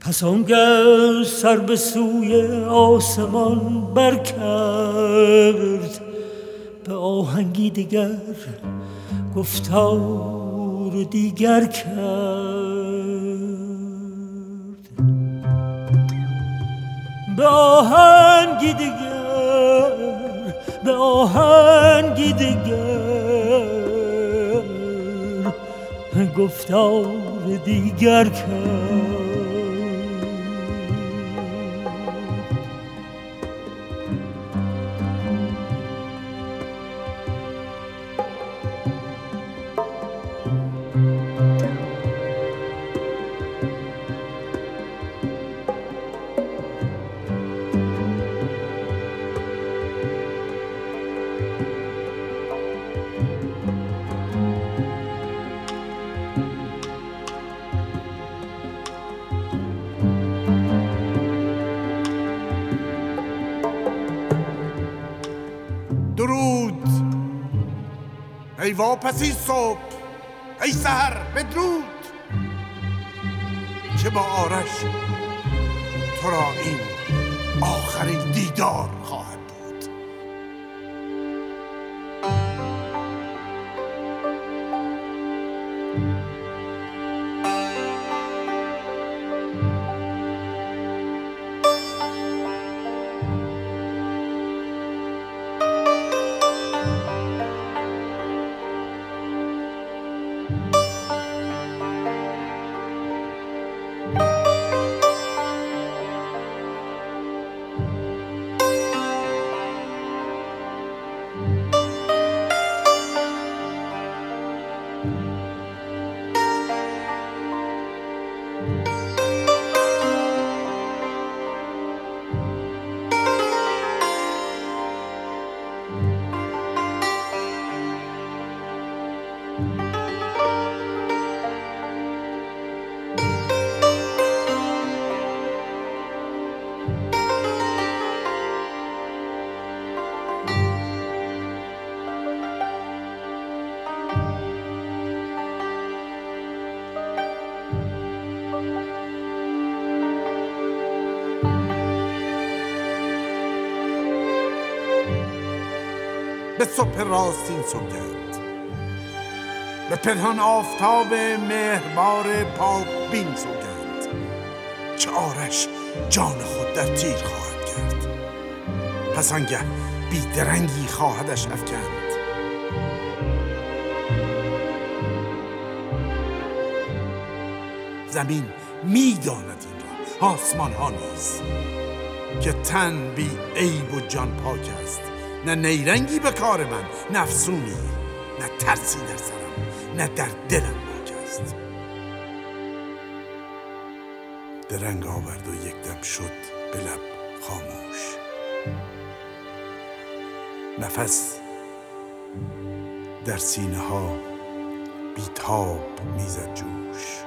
پس آنگه سر به سوی آسمان برکرد، به آهنگی دیگر گفتار دیگر کرد. به آهنگی دیگر، به آهنگی دیگر گفتار دیگر کرد. درود ای واپسی صبح، ای سحر بدرود، که با آرش تو را این آخرین دیدار خواهد بود. به صبح راستین سوگند، به پنهان آفتاب مهربار پاک بین سوگند، که آرش جان خود در تیر خواهد کرد. پس آنگه بیدرنگی خواهدش افکند. زمین میداند این را، آسمان ها نیز، که تن بی عیب و جان پاک است. نه نیرنگی به کار من، نه افسونی، نه ترسی در سرم، نه در دلم باک است. درنگ آورد و یک دم شد به لب خاموش. نفس در سینه ها بیتاب میزد جوش.